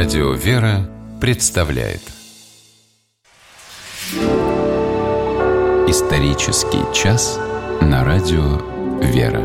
Радио «Вера» представляет Исторический час на Радио «Вера».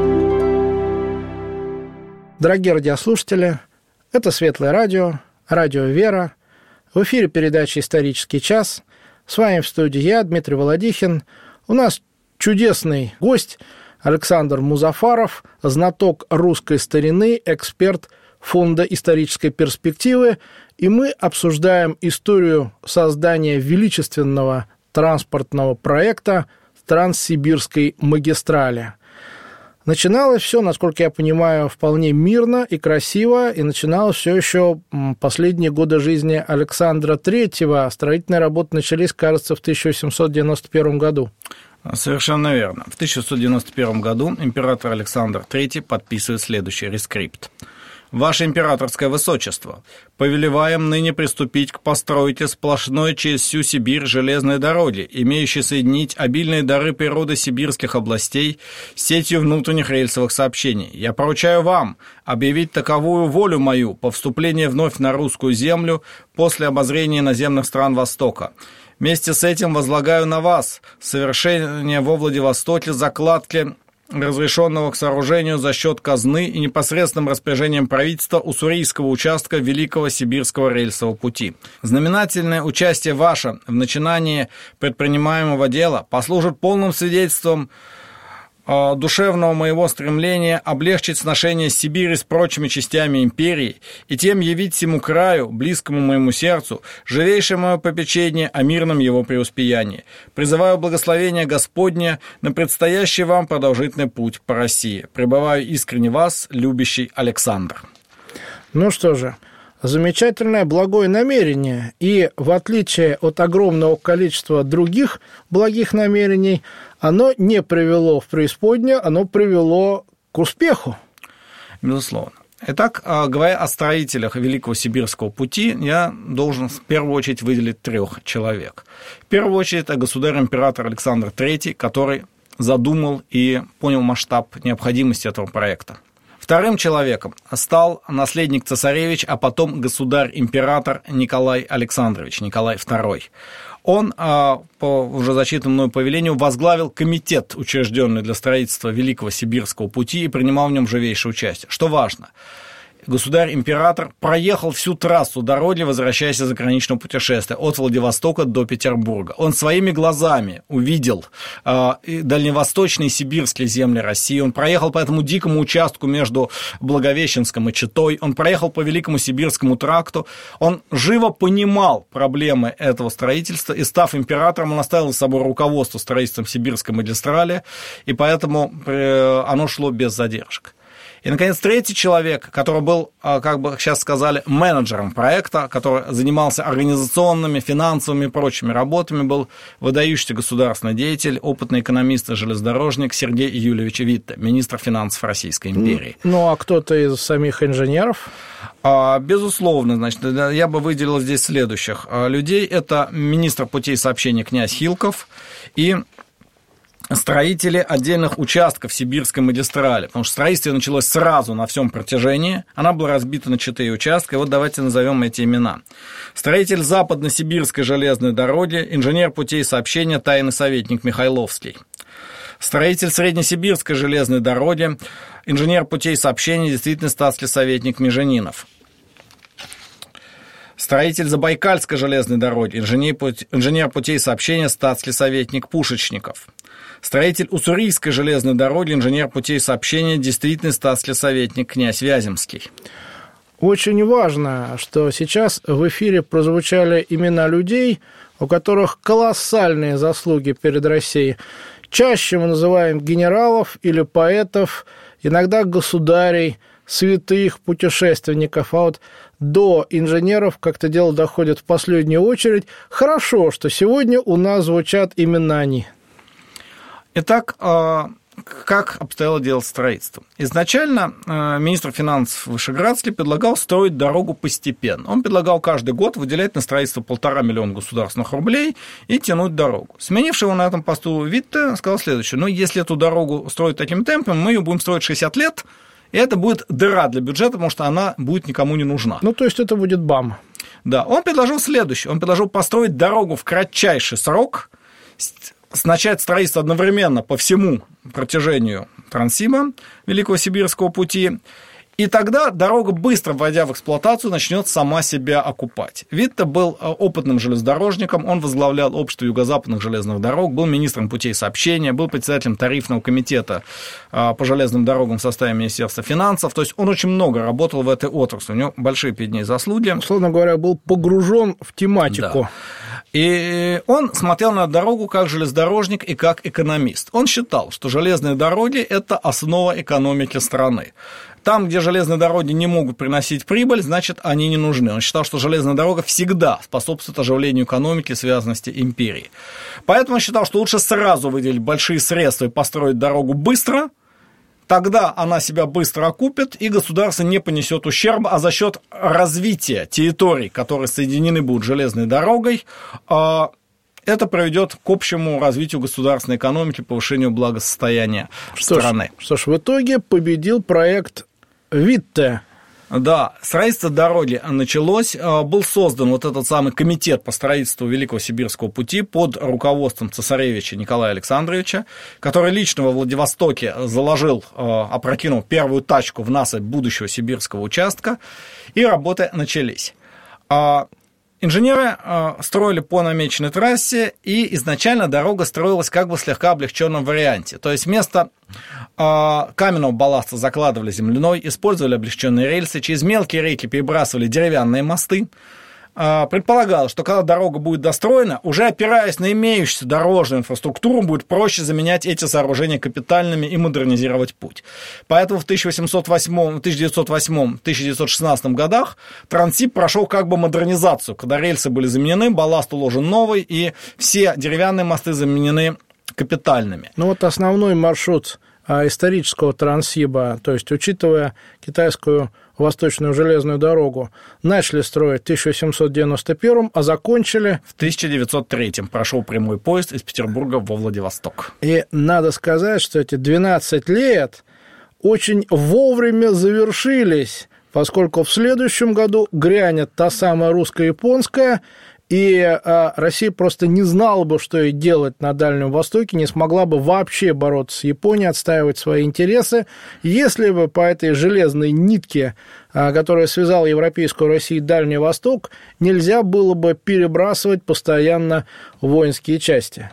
Дорогие радиослушатели, это Светлое радио, Радио «Вера». В эфире передача «Исторический час». С вами в студии я, Дмитрий Володихин. У нас чудесный гость Александр Музафаров, знаток русской старины, эксперт Фонда исторической перспективы. И мы обсуждаем историю создания величественного транспортного проекта Транссибирской магистрали. Начиналось все, насколько я понимаю, вполне мирно и красиво, и начиналось все еще последние годы жизни Александра III. Строительные работы начались, кажется, в 1891 году. Совершенно верно. В 1891 году император Александр III подписывает следующий рескрипт. «Ваше императорское высочество, повелеваем ныне приступить к постройке сплошной через всю Сибирь железной дороги, имеющей соединить обильные дары природы сибирских областей с сетью внутренних рельсовых сообщений. Я поручаю вам объявить таковую волю мою по вступлению вновь на русскую землю после обозрения иноземных стран Востока. Вместе с этим возлагаю на вас совершение во Владивостоке закладки разрешенного к сооружению за счет казны и непосредственным распоряжением правительства уссурийского участка Великого Сибирского рельсового пути. Знаменательное участие ваше в начинании предпринимаемого дела послужит полным свидетельством душевного моего стремления облегчить сношение Сибири с прочими частями империи и тем явить всему краю, близкому моему сердцу, живейшее мое попечение о мирном его преуспеянии. Призываю благословения Господня на предстоящий вам продолжительный путь по России. Пребываю искренне вас, любящий Александр». Ну что же, замечательное благое намерение, и в отличие от огромного количества других благих намерений, оно не привело в преисподнюю, оно привело к успеху. Безусловно. Итак, говоря о строителях Великого Сибирского пути, я должен в первую очередь выделить 3 человек. В первую очередь, это государь-император Александр III, который задумал и понял масштаб необходимости этого проекта. Вторым человеком стал наследник цесаревич, а потом государь-император Николай Александрович, Николай II. Он, по уже зачитанному мною повелению, возглавил комитет, учрежденный для строительства Великого Сибирского пути, и принимал в нем живейшее участие. Что важно, государь-император проехал всю трассу дороги, возвращаясь из заграничного путешествия от Владивостока до Петербурга. Он своими глазами увидел дальневосточные сибирские земли России. Он проехал по этому дикому участку между Благовещенском и Читой. Он проехал по Великому Сибирскому тракту. Он живо понимал проблемы этого строительства, и, став императором, он оставил за собой руководство строительством Сибирской магистрали, и поэтому оно шло без задержек. И, наконец, третий человек, который был, как бы сейчас сказали, менеджером проекта, который занимался организационными, финансовыми и прочими работами, был выдающийся государственный деятель, опытный экономист и железнодорожник Сергей Юльевич Витте, министр финансов Российской империи. Ну, а кто-то из самих инженеров? Безусловно, значит, я бы выделил здесь следующих людей. Это министр путей сообщения князь Хилков и строители отдельных участков Сибирской магистрали, потому что строительство началось сразу на всем протяжении, она была разбита на 4 участка, и вот давайте назовем эти имена. Строитель Западно-Сибирской железной дороги, инженер путей сообщения, тайный советник Михайловский. Строитель Среднесибирской железной дороги, инженер путей сообщения, действительно статский советник Меженинов. Строитель Забайкальской железной дороги, инженер путей сообщения, статский советник Пушечников. Строитель Уссурийской железной дороги, инженер путей сообщения, действительный статский советник князь Вяземский. Очень важно, что сейчас в эфире прозвучали имена людей, у которых колоссальные заслуги перед Россией. Чаще мы называем генералов или поэтов, иногда государей, святых, путешественников, а вот до инженеров как-то дело доходит в последнюю очередь. Хорошо, что сегодня у нас звучат именно они. Итак, как обстояло дело с строительством? Изначально министр финансов Вышеградский предлагал строить дорогу постепенно. Он предлагал каждый год выделять на строительство 1,5 миллиона государственных рублей и тянуть дорогу. Сменивший его на этом посту Витте сказал следующее: если эту дорогу строить таким темпом, мы ее будем строить 60 лет, И это будет дыра для бюджета, потому что она будет никому не нужна. Ну, то есть это будет БАМ. Да, он предложил следующее. Он предложил построить дорогу в кратчайший срок, начать строительство одновременно по всему протяжению Транссиба, Великого Сибирского пути, и тогда дорога, быстро вводя в эксплуатацию, начнет сама себя окупать. Витте был опытным железнодорожником, он возглавлял общество юго-западных железных дорог, был министром путей сообщения, был председателем тарифного комитета по железным дорогам в составе Министерства финансов, то есть он очень много работал в этой отрасли, у него большие перед ней заслуги. Условно говоря, был погружен в тематику. Да. И он смотрел на дорогу как железнодорожник и как экономист. Он считал, что железные дороги – это основа экономики страны. Там, где железные дороги не могут приносить прибыль, значит, они не нужны. Он считал, что железная дорога всегда способствует оживлению экономики и связанности империи. Поэтому он считал, что лучше сразу выделить большие средства и построить дорогу быстро, тогда она себя быстро окупит, и государство не понесет ущерба, а за счет развития территорий, которые соединены будут железной дорогой, это приведет к общему развитию государственной экономики, повышению благосостояния страны. Что ж, в итоге победил проект Витте. Да, строительство дороги началось, был создан вот этот самый комитет по строительству Великого Сибирского пути под руководством цесаревича Николая Александровича, который лично во Владивостоке заложил, опрокинул первую тачку в насыпь будущего сибирского участка, и работы начались. Инженеры строили по намеченной трассе, и изначально дорога строилась как бы в слегка облегченном варианте. То есть вместо каменного балласта закладывали земляной, использовали облегченные рельсы, через мелкие реки перебрасывали деревянные мосты. Предполагалось, что когда дорога будет достроена, уже опираясь на имеющуюся дорожную инфраструктуру, будет проще заменять эти сооружения капитальными и модернизировать путь. Поэтому в 1908-1916 годах Транссиб прошел как бы модернизацию, когда рельсы были заменены, балласт уложен новый, и все деревянные мосты заменены капитальными. Ну вот основной маршрут исторического Транссиба, то есть учитывая китайскую Восточную железную дорогу, начали строить в 1791, а закончили... В 1903 прошел прямой поезд из Петербурга во Владивосток. И надо сказать, что эти 12 лет очень вовремя завершились, поскольку в следующем году грянет та самая русско-японская, и Россия просто не знала бы, что ей делать на Дальнем Востоке, не смогла бы вообще бороться с Японией, отстаивать свои интересы, если бы по этой железной нитке, которая связала европейскую Россию и Дальний Восток, нельзя было бы перебрасывать постоянно воинские части.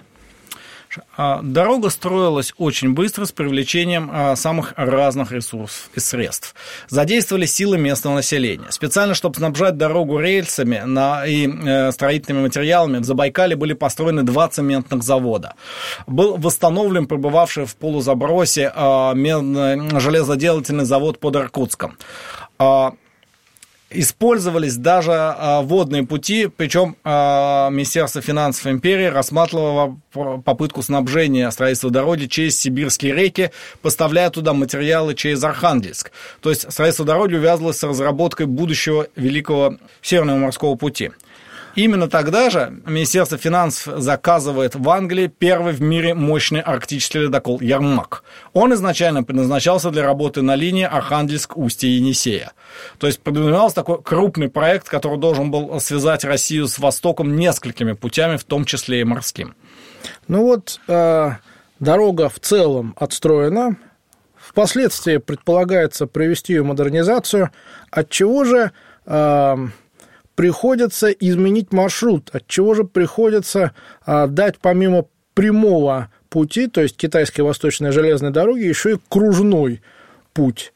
Дорога строилась очень быстро с привлечением самых разных ресурсов и средств. Задействовали силы местного населения. Специально, чтобы снабжать дорогу рельсами и строительными материалами, в Забайкале были построены 2 цементных завода. Был восстановлен пребывавший в полузабросе железоделательный завод под Иркутском. Использовались даже водные пути, причем Министерство финансов империи рассматривало попытку снабжения строительства дороги через сибирские реки, поставляя туда материалы через Архангельск. То есть строительство дороги увязывалось с разработкой будущего Великого Северного морского пути. Именно тогда же Министерство финансов заказывает в Англии первый в мире мощный арктический ледокол «Ермак». Он изначально предназначался для работы на линии Архангельск-Устье-Енисея. То есть предполагался такой крупный проект, который должен был связать Россию с Востоком несколькими путями, в том числе и морским. Ну вот, дорога в целом отстроена. Впоследствии предполагается провести ее модернизацию, отчего же... приходится изменить маршрут, отчего же приходится дать помимо прямого пути, то есть китайской восточной железной дороги, еще и кружной путь.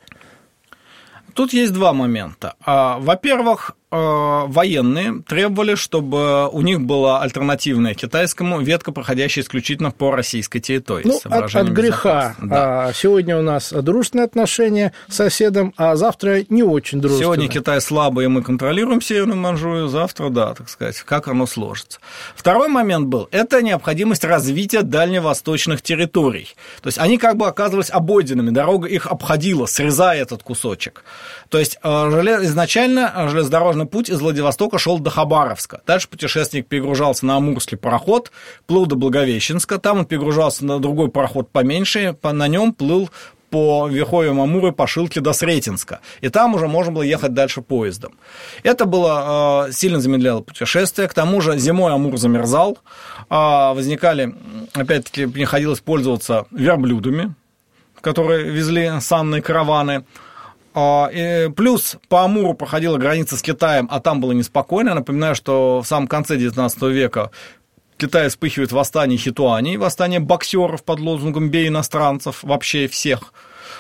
Тут есть 2 момента. Во-первых, военные требовали, чтобы у них была альтернативная китайскому ветка, проходящая исключительно по российской территории. Ну, от греха. Да. Сегодня у нас дружественные отношения с соседом, а завтра не очень дружественные. Сегодня Китай слабый, и мы контролируем Северную Манчжурию, завтра, да, так сказать, как оно сложится. Второй момент был, это необходимость развития дальневосточных территорий. То есть они как бы оказывались обойденными, дорога их обходила, срезая этот кусочек. То есть изначально железнодорожный путь из Владивостока шел до Хабаровска. Дальше путешественник перегружался на амурский пароход, плыл до Благовещенска, там он перегружался на другой пароход поменьше, на нем плыл по верховьям Амура по Шилке до Сретенска. И там уже можно было ехать дальше поездом. Это было сильно замедляло путешествие. К тому же зимой Амур замерзал. Возникали, опять-таки, приходилось пользоваться верблюдами, которые везли санные караваны. И плюс по Амуру проходила граница с Китаем, а там было неспокойно. Я напоминаю, что в самом конце XIX века в Китае вспыхивает восстание хитуаней, восстание боксеров под лозунгом «бей иностранцев», вообще всех.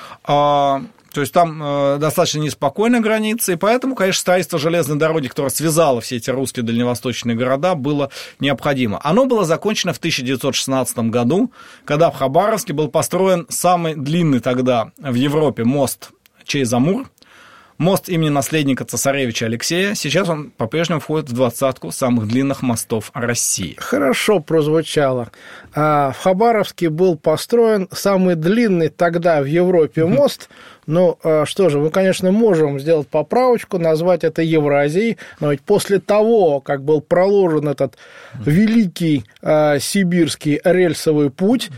То есть там достаточно неспокойная граница, и поэтому, конечно, строительство железной дороги, которое связало все эти русские дальневосточные города, было необходимо. Оно было закончено в 1916 году, когда в Хабаровске был построен самый длинный тогда в Европе мост через Амур, мост имени наследника цесаревича Алексея. Сейчас он по-прежнему входит в двадцатку самых длинных мостов России. Хорошо прозвучало. В Хабаровске был построен самый длинный тогда в Европе мост. Ну, что же, мы, конечно, можем сделать поправочку, назвать это Евразией, но ведь после того, как был проложен этот великий сибирский рельсовый путь,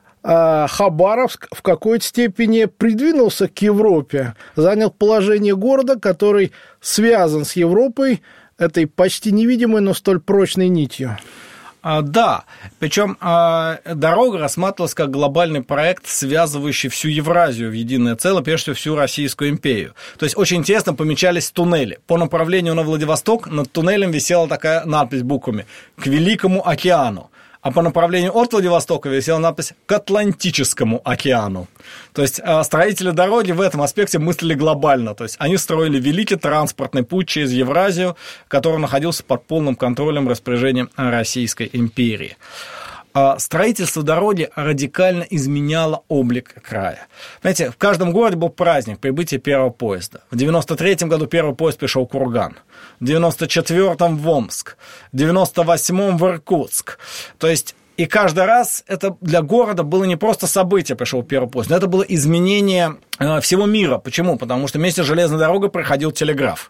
Хабаровск в какой-то степени придвинулся к Европе, занял положение города, который связан с Европой этой почти невидимой, но столь прочной нитью. Да, причем дорога рассматривалась как глобальный проект, связывающий всю Евразию в единое целое, прежде всего всю Российскую империю. То есть очень интересно помечались туннели. По направлению на Владивосток над туннелем висела такая надпись буквами «К Великому океану». А по направлению от Владивостока висела надпись «К Атлантическому океану». То есть строители дороги в этом аспекте мыслили глобально. То есть они строили великий транспортный путь через Евразию, который находился под полным контролем и распоряжением Российской империи. Строительство дороги радикально изменяло облик края. Знаете, в каждом городе был праздник прибытия первого поезда. В 1993 году первый поезд пришел в Курган, в 1994 в Омск, в 1998 в Иркутск. То есть и каждый раз это для города было не просто событие, пришел первый поезд, но это было изменение всего мира. Почему? Потому что вместе с железной дорогой проходил телеграф.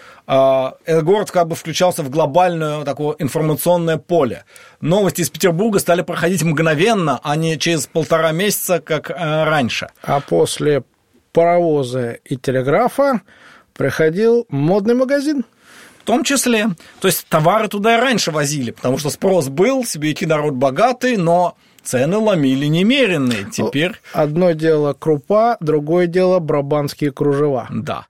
Этот город как бы включался в глобальное такое информационное поле. Новости из Петербурга стали проходить мгновенно, а не через 1,5 месяца, как раньше. А после паровоза и телеграфа приходил модный магазин. В том числе. То есть товары туда и раньше возили, потому что спрос был, сибиряки народ богатый, но цены ломили немеренные. Теперь... Одно дело крупа, другое дело брабанские кружева. Да.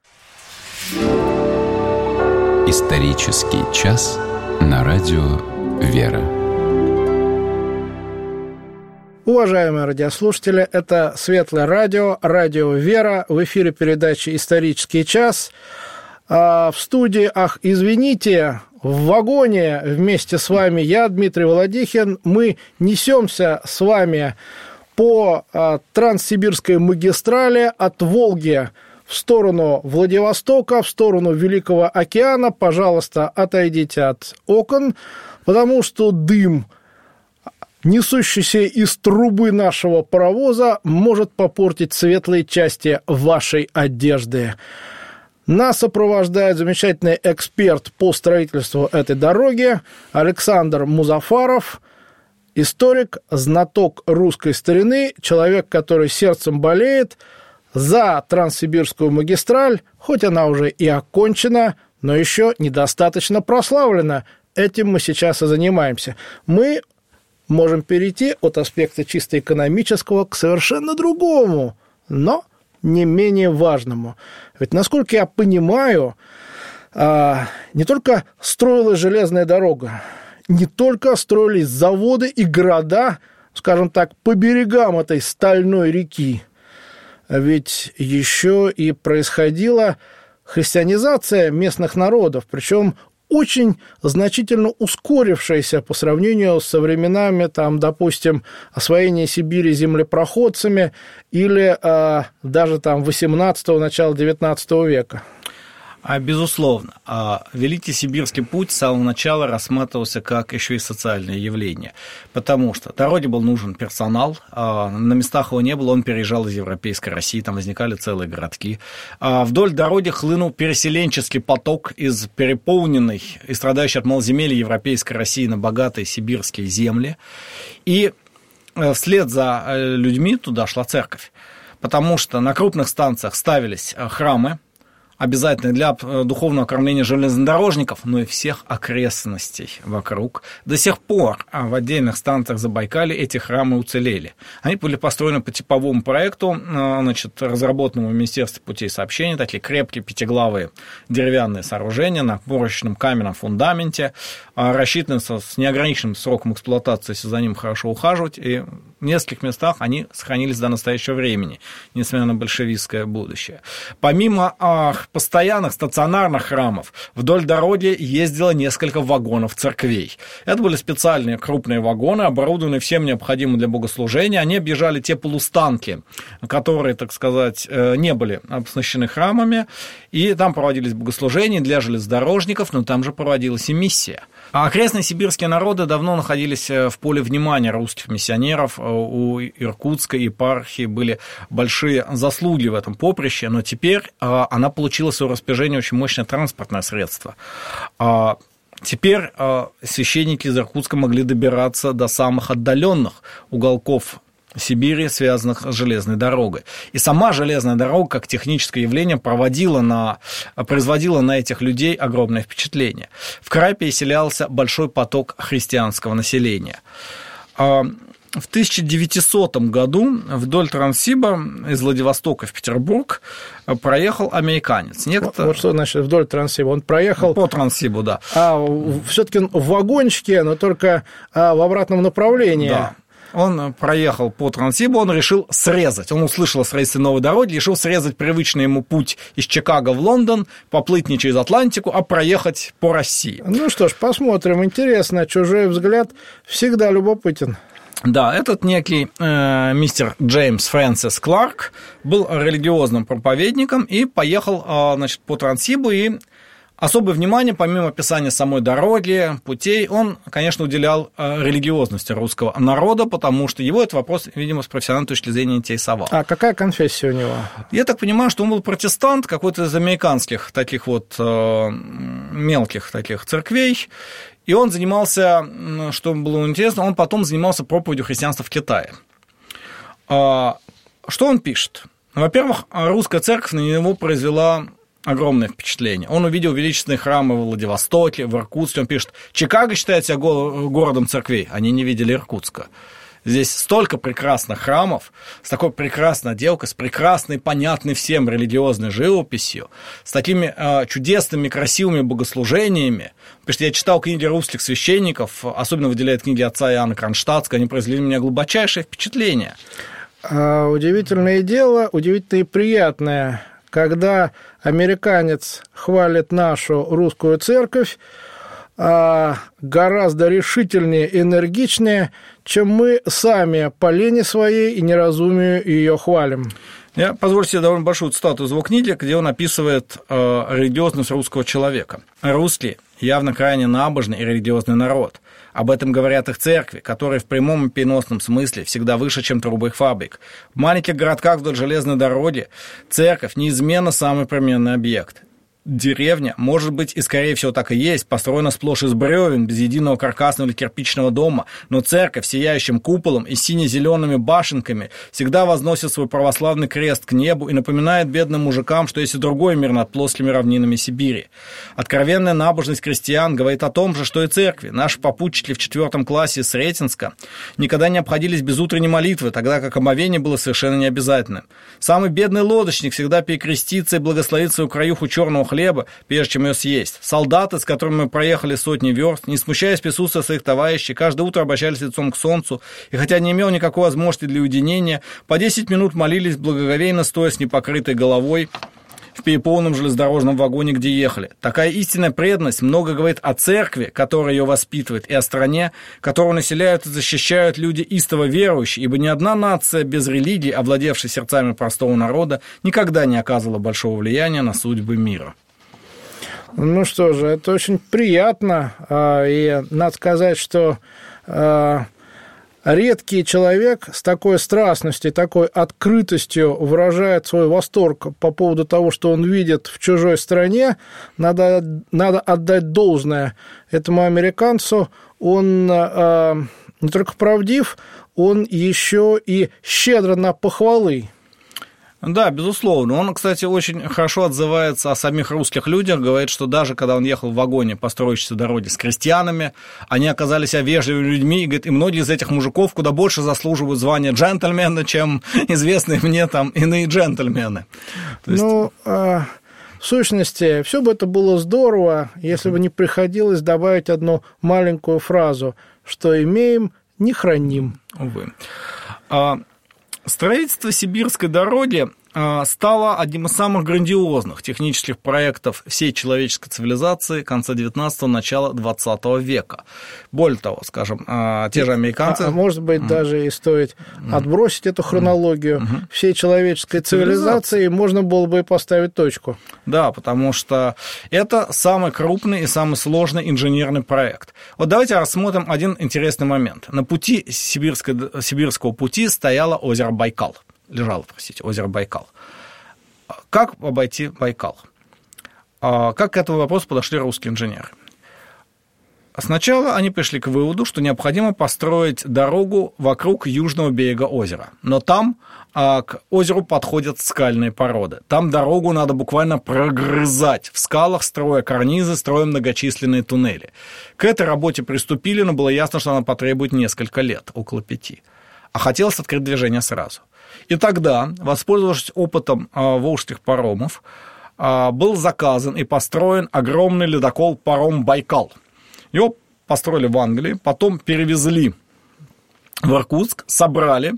Исторический час на радио «Вера». Уважаемые радиослушатели, это Светлое радио, радио «Вера». В эфире передачи «Исторический час». В студии, извините, в вагоне вместе с вами я, Дмитрий Володихин. Мы несемся с вами по Транссибирской магистрали от Волги в сторону Владивостока, в сторону Великого океана. Пожалуйста, отойдите от окон, потому что дым, несущийся из трубы нашего паровоза, может попортить светлые части вашей одежды. Нас сопровождает замечательный эксперт по строительству этой дороги Александр Музафаров, историк, знаток русской старины, человек, который сердцем болеет за Транссибирскую магистраль, хоть она уже и окончена, но еще недостаточно прославлена. Этим мы сейчас и занимаемся. Мы можем перейти от аспекта чисто экономического к совершенно другому, но не менее важному. Ведь, насколько я понимаю, не только строилась железная дорога, не только строились заводы и города, скажем так, по берегам этой стальной реки, ведь еще и происходила христианизация местных народов, причем очень значительно ускорившаяся по сравнению со временами, там, допустим, освоения Сибири землепроходцами или даже там 18-го, начала 19 века. Безусловно. Великий Сибирский путь с самого начала рассматривался как еще и социальное явление, потому что дороге был нужен персонал, на местах его не было, он переезжал из Европейской России, там возникали целые городки. Вдоль дороги хлынул переселенческий поток из переполненной и страдающей от малоземелья Европейской России на богатые сибирские земли, и вслед за людьми туда шла церковь. потому что на крупных станциях ставились храмы, обязательно для духовного кормления железнодорожников, но и всех окрестностей вокруг. До сих пор в отдельных станциях Забайкалья эти храмы уцелели. Они были построены по типовому проекту, разработанному в Министерстве путей сообщения, такие крепкие пятиглавые деревянные сооружения на порочном каменном фундаменте, рассчитаны с неограниченным сроком эксплуатации, если за ним хорошо ухаживать, и в нескольких местах они сохранились до настоящего времени, несмотря на большевистское будущее. Помимо постоянных стационарных храмов, вдоль дороги ездило несколько вагонов церквей. Это были специальные крупные вагоны, оборудованные всем необходимым для богослужения. Они объезжали те полустанки, которые, так сказать, не были оснащены храмами, и там проводились богослужения для железнодорожников, но там же проводилась и миссия. А окрестные сибирские народы давно находились в поле внимания русских миссионеров. У Иркутской епархии были большие заслуги в этом поприще, но теперь она получила в свое распоряжение очень мощное транспортное средство. Теперь священники из Иркутска могли добираться до самых отдаленных уголков Сибири, связанных с железной дорогой. И сама железная дорога, как техническое явление, производила на этих людей огромное впечатление. В край переселялся большой поток христианского населения. В 1900 году вдоль Транссиба из Владивостока в Петербург проехал американец. Вот что значит вдоль Транссиба? Он проехал... По Транссибу, да. Все-таки в вагончике, но только в обратном направлении. Да. Он проехал по Транссибу, он решил срезать. Он услышал о строительстве новой дороги, решил срезать привычный ему путь из Чикаго в Лондон, поплыть не через Атлантику, а проехать по России. Ну что ж, посмотрим. Интересно, чужой взгляд всегда любопытен. Да, этот некий мистер Джеймс Фрэнсис Кларк был религиозным проповедником и поехал, по Транссибу, и особое внимание, помимо описания самой дороги, путей, он, конечно, уделял религиозности русского народа, потому что его этот вопрос, видимо, с профессиональной точки зрения интересовал. А какая конфессия у него? Я так понимаю, что он был протестант, какой-то из американских таких вот мелких таких церквей, и он занимался, что было интересно, он потом занимался проповедью христианства в Китае. Что он пишет? Во-первых, русская церковь на него произвела огромное впечатление. Он увидел величественные храмы в Владивостоке, в Иркутске. Он пишет, Чикаго считает себя городом церквей. Они не видели Иркутска. Здесь столько прекрасных храмов, с такой прекрасной отделкой, с прекрасной, понятной всем религиозной живописью, с такими чудесными, красивыми богослужениями. Потому что я читал книги русских священников, особенно выделяет книги отца Иоанна Кронштадтского, они произвели на меня глубочайшее впечатление. Удивительное дело, удивительно и приятное, когда американец хвалит нашу русскую церковь, гораздо решительнее, энергичнее, чем мы сами по лени своей и неразумию ее хвалим. Я позволю себе довольно большую цитату из его книги, где он описывает религиозность русского человека. Русские явно крайне набожный и религиозный народ. Об этом говорят их церкви, которые в прямом и переносном смысле всегда выше, чем трубы их фабрик. В маленьких городках вдоль железной дороги церковь неизменно самый променный объект. Деревня, может быть, и скорее всего так и есть, построена сплошь из бревен, без единого каркасного или кирпичного дома, но церковь с сияющим куполом и сине-зелеными башенками всегда возносит свой православный крест к небу и напоминает бедным мужикам, что есть и другой мир над плоскими равнинами Сибири. Откровенная набожность крестьян говорит о том же, что и церкви. Наши попутчики в 4 классе из Сретенска никогда не обходились без утренней молитвы, тогда как омовение было совершенно необязательным. Самый бедный лодочник всегда перекрестится и благословит свою краюху черного хлеба, прежде чем ее съесть. Солдаты, с которыми мы проехали сотни верст, не смущаясь присутствия своих товарищей, каждое утро обращались лицом к солнцу, и хотя не имел никакой возможности для уединения, по 10 минут молились благоговейно, стоя с непокрытой головой в переполненном железнодорожном вагоне, где ехали. Такая истинная преданность много говорит о церкви, которая ее воспитывает, и о стране, которую населяют и защищают люди истово верующие, ибо ни одна нация без религии, овладевшая сердцами простого народа, никогда не оказывала большого влияния на судьбы мира. Ну что же, это очень приятно, и надо сказать, что редкий человек с такой страстностью, такой открытостью выражает свой восторг по поводу того, что он видит в чужой стране. Надо отдать должное этому американцу. Он не только правдив, он еще и щедр на похвалы. Да, безусловно. Он, кстати, очень хорошо отзывается о самих русских людях, говорит, что даже когда он ехал в вагоне по строящейся дороге с крестьянами, они оказались вежливыми людьми, и, говорит, и многие из этих мужиков куда больше заслуживают звания джентльмена, чем известные мне там иные джентльмены. В сущности, все бы это было здорово, если бы не приходилось добавить одну маленькую фразу, что имеем, не храним. Увы. Строительство Сибирской дороги стало одним из самых грандиозных технических проектов всей человеческой цивилизации конца 19-го, начала 20 века. Более того, скажем, те же американцы... может быть, даже и стоит отбросить эту хронологию всей человеческой цивилизации, и можно было бы и поставить точку. Да, потому что это самый крупный и самый сложный инженерный проект. Вот давайте рассмотрим один интересный момент. На пути Сибирского пути стояло озеро Байкал. Лежало, озеро Байкал. Как обойти Байкал? Как к этому вопросу подошли русские инженеры? Сначала они пришли к выводу, что необходимо построить дорогу вокруг южного берега озера. Но там к озеру подходят скальные породы. Там дорогу надо буквально прогрызать в скалах, строя карнизы, строя многочисленные туннели. К этой работе приступили, но было ясно, что она потребует несколько лет, около 5. А хотелось открыть движение сразу. И тогда, воспользовавшись опытом волжских паромов, был заказан и построен огромный ледокол-паром «Байкал». Его построили в Англии, потом перевезли в Иркутск, собрали,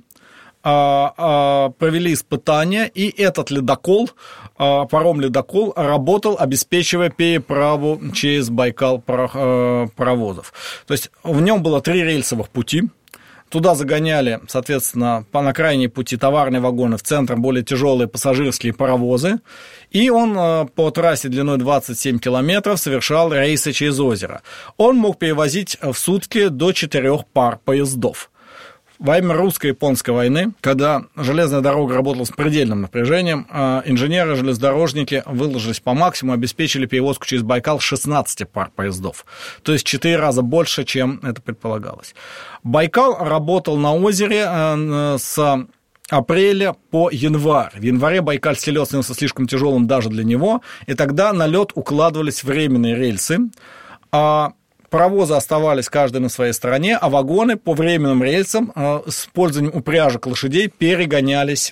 провели испытания, и этот ледокол, паром-ледокол, работал, обеспечивая переправу через Байкал паровозов. То есть в нем было 3 рельсовых пути. Туда загоняли, соответственно, на крайние пути товарные вагоны, в центр более тяжелые пассажирские паровозы. И он по трассе длиной 27 километров совершал рейсы через озеро. Он мог перевозить в сутки до 4 пар поездов. Во время русско-японской войны, когда железная дорога работала с предельным напряжением, инженеры-железнодорожники выложились по максимуму, обеспечили перевозку через Байкал 16 пар поездов. То есть 4 раза больше, чем это предполагалось. Байкал работал на озере с апреля по январь. В январе Байкальский лед становился слишком тяжелым даже для него, и тогда на лед укладывались временные рельсы, паровозы оставались каждый на своей стороне, а вагоны по временным рельсам с использованием упряжек лошадей перегонялись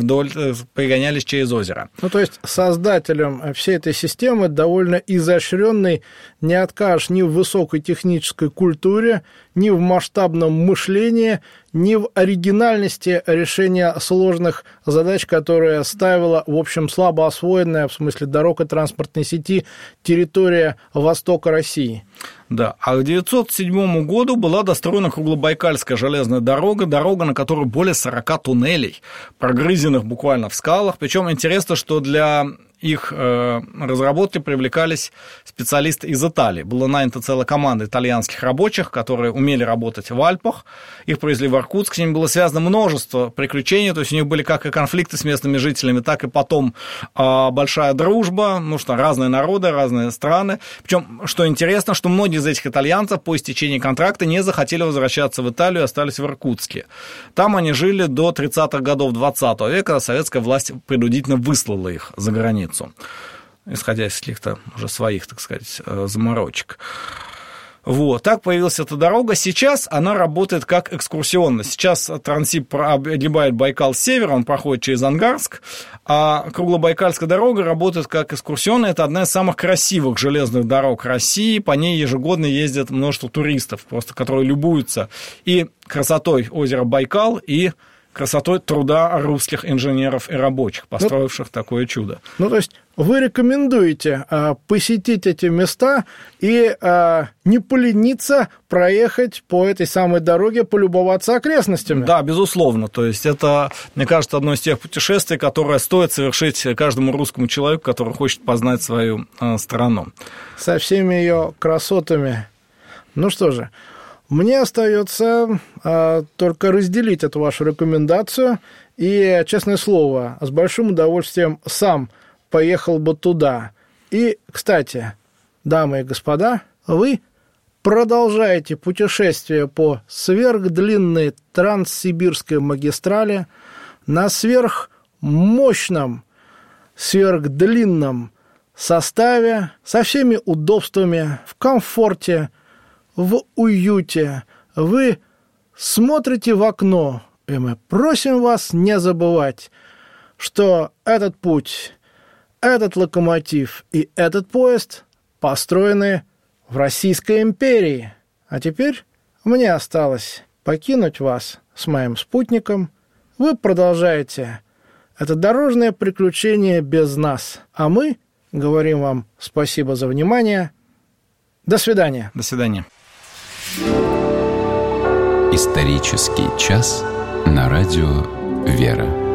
через озеро. То есть создателем всей этой системы, довольно изощренной, не откажешь ни в высокой технической культуре, ни в масштабном мышлении, ни в оригинальности решения сложных задач, которые ставила, в общем, слабо освоенная, в смысле дорог и транспортной сети, территория востока России. Да, а к 1907 году была достроена Круглобайкальская железная дорога, на которой более 40 туннелей, прогрызенных буквально в скалах. Причем интересно, что для их разработки привлекались специалисты из Италии. Была нанята целая команда итальянских рабочих, которые умели работать в Альпах. Их привезли в Иркутск, с ними было связано множество приключений, то есть у них были как и конфликты с местными жителями, так и потом большая дружба, что разные народы, разные страны. Причем, что интересно, что многие из этих итальянцев по истечении контракта не захотели возвращаться в Италию и остались в Иркутске. Там они жили до 30-х годов 20 века, когда советская власть принудительно выслала их за границу, исходя из каких-то уже своих, так сказать, заморочек. Вот, так появилась эта дорога. Сейчас она работает как экскурсионная. Сейчас Транссиб огибает Байкал с севера, он проходит через Ангарск, а Круглобайкальская дорога работает как экскурсионная. Это одна из самых красивых железных дорог России. По ней ежегодно ездят множество туристов, просто которые любуются и красотой озера Байкал, и красотой труда русских инженеров и рабочих, построивших такое чудо. То есть вы рекомендуете посетить эти места и не полениться проехать по этой самой дороге, полюбоваться окрестностями? Да, безусловно. То есть это, мне кажется, одно из тех путешествий, которое стоит совершить каждому русскому человеку, который хочет познать свою страну. Со всеми ее красотами. Ну что же, мне остается только разделить эту вашу рекомендацию и, честное слово, с большим удовольствием сам поехал бы туда. И, кстати, дамы и господа, вы продолжаете путешествие по сверхдлинной транссибирской магистрали на мощном, сверхдлинном составе, со всеми удобствами, в комфорте, в уюте. Вы смотрите в окно, и мы просим вас не забывать, что этот путь, этот локомотив и этот поезд построены в Российской империи. А теперь мне осталось покинуть вас с моим спутником. Вы продолжаете это дорожное приключение без нас. А мы говорим вам спасибо за внимание. До свидания. До свидания. Исторический час на радио «Вера».